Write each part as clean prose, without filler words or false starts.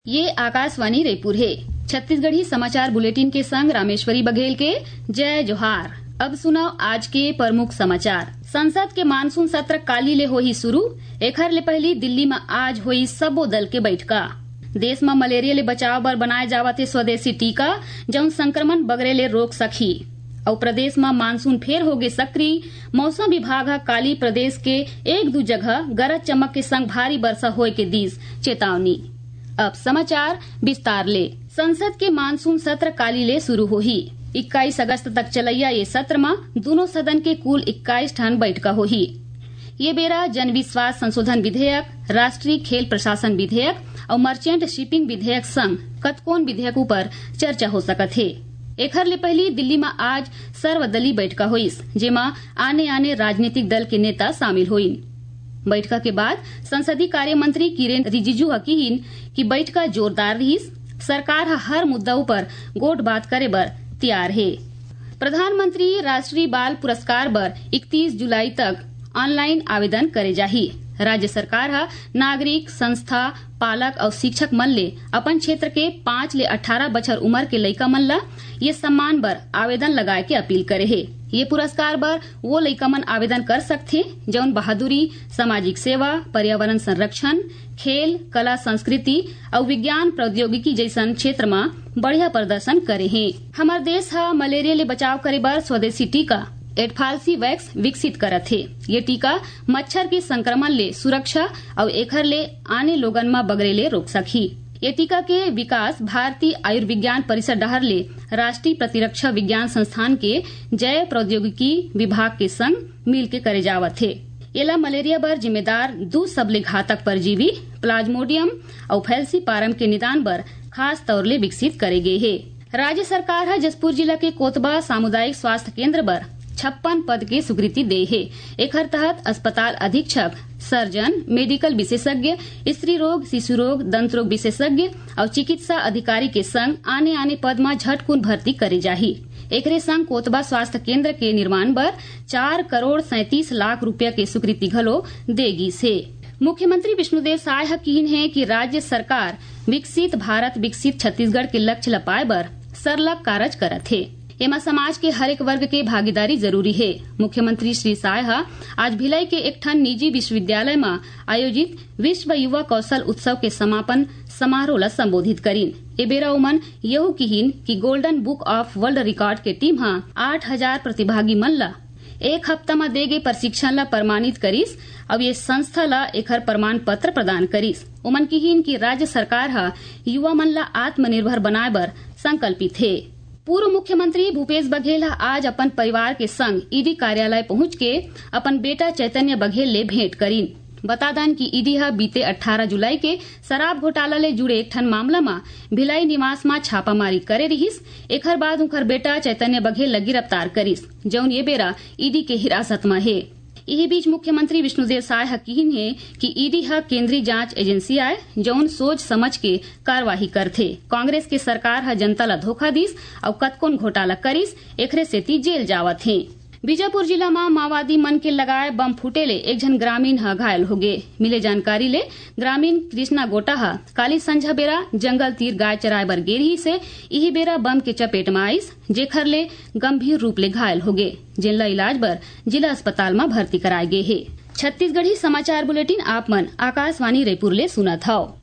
ये आकाशवाणी रायपुर है। छत्तीसगढ़ी समाचार बुलेटिन के संग रामेश्वरी बघेल के जय जोहार। अब सुनाओ आज के प्रमुख समाचार। संसद के मानसून सत्र काली ले होही शुरू। एखर ले पहली दिल्ली में आज होई सबो दल के बैठका। देश में मलेरिया ले बचाव बर बनाए जावत है स्वदेशी टीका, जौन संक्रमण बगरे ले रोक सकही। और प्रदेश में मानसून फेर होगे सक्रिय। मौसम विभाग काली प्रदेश के एक दो जगह गरज चमक के संग भारी वर्षा होए के दीस चेतावनी। अब समाचार विस्तार ले। संसद के मानसून सत्र काली ले शुरू होही। 21 अगस्त तक चलैया ये सत्र में दोनों सदन के कुल 21 ठन बैठका होही। ये बेरा जन विश्वास संशोधन विधेयक, राष्ट्रीय खेल प्रशासन विधेयक और मर्चेंट शिपिंग विधेयक संग कतकोन विधेयक ऊपर चर्चा हो सकत है। एखर ले पहली दिल्ली में आज सर्वदलीय बैठका होइस, जेमा आने आने राजनीतिक दल के नेता शामिल होइन। बैठका के बाद संसदीय कार्य मंत्री किरेन रिजिजू कहिन कि बैठका जोरदार रहीस। सरकार हर मुद्दा पर गोट बात करे बर तैयार है। प्रधानमंत्री राष्ट्रीय बाल पुरस्कार बर 31 जुलाई तक ऑनलाइन आवेदन करे जाही। राज्य सरकार नागरिक, संस्था, पालक और शिक्षक मन ले अपन क्षेत्र के 5 ले 18 बछर उम्र के लइका मन ला ये सम्मान बर आवेदन लगाए के अपील करे है। ये पुरस्कार बर वो लइका मन आवेदन कर सकथे जौन बहादुरी, सामाजिक सेवा, पर्यावरण संरक्षण, खेल, कला, संस्कृति और विज्ञान प्रौद्योगिकी जैसन क्षेत्र में बढ़िया प्रदर्शन करे है। हमार देश मलेरिया ले बचाव करे बर स्वदेशी टीका एडफाल्सी वैक्स विकसित करत है। ये टीका मच्छर के संक्रमण ले सुरक्षा और एखर ले आने लोगन में बगरे ले रोक सकही। ये टीका के विकास भारतीय आयुर्विज्ञान परिषद डहर ले राष्ट्रीय प्रतिरक्षा विज्ञान संस्थान के जैव प्रौद्योगिकी विभाग के संग मिल के करे जावत है। एला मलेरिया बर जिम्मेदार 2 सबले घातक परजीवी प्लाज्मोडियम और फैल्सीपारम के निदान बर खास तौर ले विकसित करे गए है। राज्य सरकार जसपुर जिला के कोतबा सामुदायिक स्वास्थ्य केंद्र बर 56 पद के स्वीकृति दे है। एकर तहत अस्पताल अधीक्षक, सर्जन, मेडिकल विशेषज्ञ, स्त्री रोग, शिशु रोग, दंत रोग विशेषज्ञ और चिकित्सा अधिकारी के संग आने आने पद में झटकुन भर्ती करे जाही। एकरे संग कोतबा स्वास्थ्य केंद्र के निर्माण बर 4 करोड़ 37 लाख रुपया के स्वीकृति घलो देगी से। मुख्यमंत्री विष्णुदेव साय कीन है कि राज्य सरकार विकसित भारत विकसित छत्तीसगढ़ के लक्ष्य ल पाए बर सरलग कारज करत है। एमा समाज के हर एक वर्ग के भागीदारी जरूरी है। मुख्यमंत्री श्री साय आज भिलाई के एक ठन निजी विश्वविद्यालय में आयोजित विश्व युवा कौशल उत्सव के समापन समारोह ला संबोधित करीन। ए बेरा उमन यहू कहिन कि golden book of world record के टीम 8000 प्रतिभागी मन ला एक हफ्ता में दे गए प्रशिक्षण ला प्रमाणित करीस। अब ये संस्था ला एकर प्रमाण पत्र प्रदान करीस। उमन कहिन कि राज्य सरकार युवा मन ला आत्मनिर्भर बनाए बर संकल्पित है। पूर्व मुख्यमंत्री भूपेश बघेल आज अपन परिवार के संग ईडी कार्यालय पहुंच के अपन बेटा चैतन्य बघेल ले भेंट करीन। बता दान की ईडी बीते 18 जुलाई के शराब घोटाला ले जुड़े एक ठन मामला में भिलाई निवास में छापामारी करे रहीस। एकर बाद उनकर बेटा चैतन्य बघेल ल गिरफ्तार करीस, जौन ये बेरा ईडी के हिरासत में है। यही बीच मुख्यमंत्री विष्णुदेव साय कीन है कि ईडी केंद्रीय जांच एजेंसी आए जौन सोच समझ के कार्यवाही करथे। कांग्रेस के सरकार जनता ला धोखा दीस और कतकोन घोटाला करीस, एकरे सेती जेल जावत है। बीजापुर जिला में माओवादी मन के लगाए बम फूटे ले एक जन ग्रामीण घायल हो गए। मिले जानकारी ले ग्रामीण कृष्णा गोटा काली संझा बेरा जंगल तीर गाय चराए बर गे रही से यही बेरा बम के चपेट में आईस, जेखर ले गंभीर रूप ले घायल हो गए, जिनला इलाज बर जिला अस्पताल में भर्ती कराए गए है। छत्तीसगढ़ी समाचार बुलेटिन आप मन आकाशवाणी रायपुर ले सुनत हव।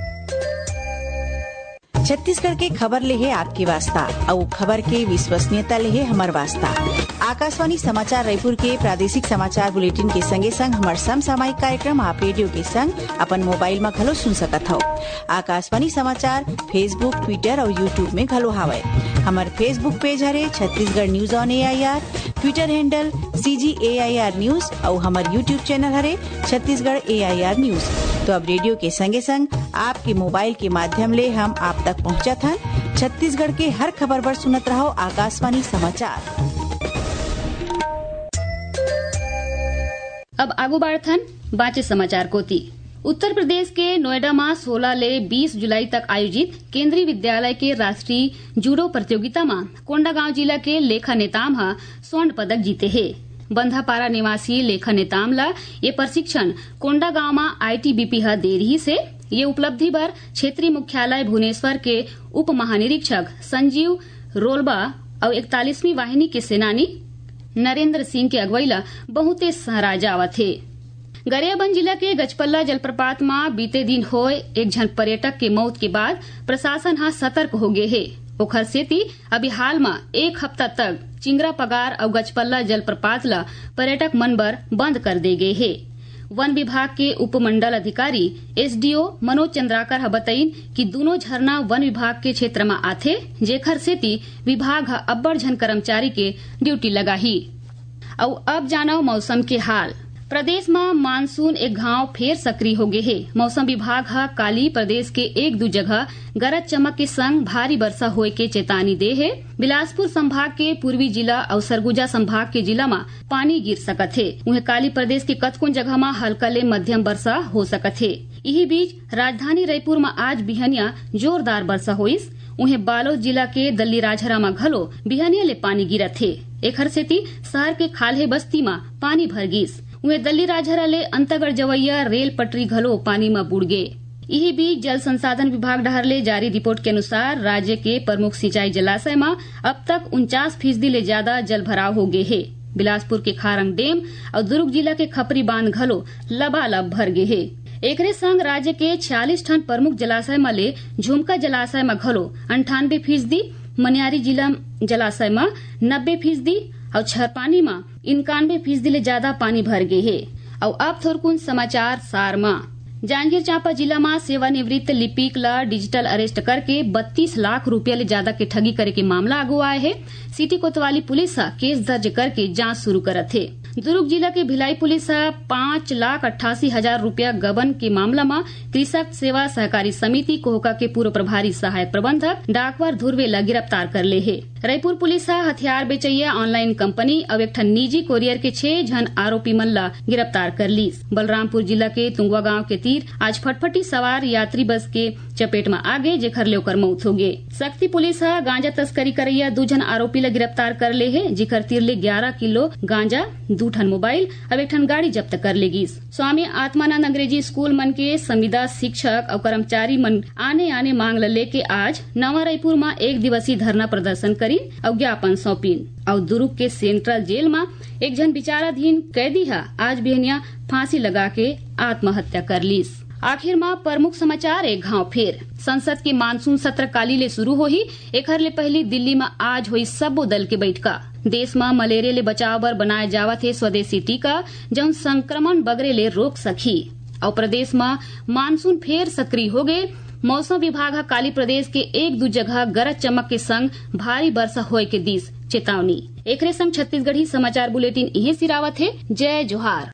छत्तीसगढ़ के खबर ले है आपके वास्ता और खबर के विश्वसनीयता ले है हमार वास्ता। आकाशवाणी समाचार रायपुर के प्रादेशिक समाचार बुलेटिन के संगे संग हमार समसामयिक कार्यक्रम आप रेडियो के संग अपन मोबाइल में घलो सुन सकत हो। आकाशवाणी समाचार फेसबुक, ट्विटर और यूट्यूब में घलो हावय। हमार फेसबुक पेज हरे Chhattisgarh news on AIR, Twitter handle CGAIR news और हमार यूट्यूब चैनल हरे छत्तीसगढ़ AIR न्यूज। तो अब रेडियो के संगे संग आपके मोबाइल के माध्यम ले हम आप तक पहुंचत हन। छत्तीसगढ़ के हर खबर पर सुनत रहो आकाशवाणी समाचार। अब आगू बढ़थन बाचे समाचार कोती। उत्तर प्रदेश के नोएडा में 16 ले 20 जुलाई तक आयोजित केंद्रीय विद्यालय के राष्ट्रीय जूडो प्रतियोगिता में कोंडागांव जिला के लेखा नेताम स्वर्ण पदक जीते है। बंधापारा निवासी लेखा नेताम ला ये प्रशिक्षण कोंडागांव में ITBP दे रही से ये उपलब्धि पर क्षेत्रीय मुख्यालय भुवनेश्वर के उप महानिरीक्षक संजीव रोलबा और 41वीं वाहिनी के सेनानी नरेंद्र सिंह के अगुवाईला बहुते सहरा जावत है। गरियाबंद जिला के गजपल्ला जलप्रपात में बीते दिन होए एक जन पर्यटक के मौत के बाद प्रशासन हा सतर्क हो गए है। ओखर सेती अभी हाल में एक हफ्ता तक चिंगरा पगार और गजपल्ला जलप्रपात ला पर्यटक मनबर बंद कर दे गए है। वन विभाग के उपमंडल अधिकारी एसडीओ मनोज चंद्राकर बताइन कि दोनों झरना वन विभाग के क्षेत्र में आथे, जेखर सेती विभाग अब्बड़ झन कर्मचारी के ड्यूटी लगाही। और अब जानो मौसम के हाल। प्रदेश में मानसून एक घाव फेर सक्रिय हो गए है। मौसम विभाग काली प्रदेश के एक दो जगह गरज चमक के संग भारी वर्षा होए के चेतावनी दे है। बिलासपुर संभाग के पूर्वी जिला और सरगुजा संभाग के जिला में पानी गिर सकत है। उन्हें काली प्रदेश के कतकुन जगह में हल्का ले मध्यम वर्षा हो सकत है। यही बीच राजधानी रायपुर में आज बिहनिया जोरदार वर्षा होइस। उन्हें बालोद जिला के दल्ली राजहरा में घलो बिहनिया ले पानी गिरत है। एखर सेती शहर के खाल्हे बस्ती में पानी भर गिस। उन्हें दल्ली राजहरा ले अंतगढ़ जवैया रेल पटरी घलो पानी में बुड़ गए। यही बीच जल संसाधन विभाग डहर ले जारी रिपोर्ट के अनुसार राज्य के प्रमुख सिंचाई जलाशय में अब तक 49% ले ज्यादा जल भराव हो गए है। बिलासपुर के खारंग डैम और दुर्ग जिला के खपरी बांध घलो लबालब भर गए है। एकरे संग राज्य के 46 ठन प्रमुख जलाशय में ले झुमका जलाशय में घलो 98%, मनियारी जिला जलाशय में 90% और छरपानी में 91% ले ज्यादा पानी भर गए है। और अब थोरकुन समाचार सार में जांजगीर चांपा जिला में सेवानिवृत्त लिपिक ला डिजिटल अरेस्ट करके 32 लाख रुपया ले ज्यादा के ठगी करे के मामला आगू आए है। सिटी कोतवाली पुलिस केस दर्ज करके जांच शुरू करत है। दुर्ग जिला के भिलाई पुलिस 5,88,000 रुपया गबन के मामला में कृषक सेवा सहकारी समिति कोहका के पूर्व प्रभारी सहायक प्रबंधक डाकवर धुर्वेला गिरफ्तार कर ले है। रायपुर पुलिस हथियार बेचैया ऑनलाइन कंपनी और एक निजी कोरियर के 6 जन आरोपी मन ला गिरफ्तार कर ली। बलरामपुर जिला के तुंगवा गांव के तीर आज फटफटी सवार यात्री बस के चपेट में आ गए, जेखर ले ओकर मौत हो गए। शक्ति पुलिस गांजा तस्करी करैया 2 जन आरोपी ला गिरफ्तार कर ले है, जेखर तीर ले 11 किलो गांजा, 2 ठन मोबाइल और 1 ठन गाड़ी जब्त कर लेगी। स्वामी आत्मानंद अंग्रेजी स्कूल मन के संविदा शिक्षक और कर्मचारी मन आने मांग लेके आज नवा रायपुर में 1 दिवसीय धरना प्रदर्शन करी और ज्ञापन सौंपीन। और दुर्ग के सेंट्रल जेल में एक जन विचाराधीन कैदी आज बिहनिया फांसी लगा के आत्महत्या कर ली। आखिर में प्रमुख समाचार एक घाव फेर। संसद के मानसून सत्र काली ले शुरू हो ही। एखर ले पहली दिल्ली में आज हुई सबो दल के बैठका। देश में मलेरिया ले बचाव बर बनाए जावत है स्वदेशी टीका, जौन संक्रमण बगरे ले रोक सकी। और प्रदेश में मानसून फेर सक्रिय हो गए। मौसम विभाग काली प्रदेश के 1-2 जगह गरज चमक के संग भारी वर्षा होए के दिस चेतावनी। एकरे संग छत्तीसगढ़ी समाचार बुलेटिन यही सिरावत है। जय जोहार।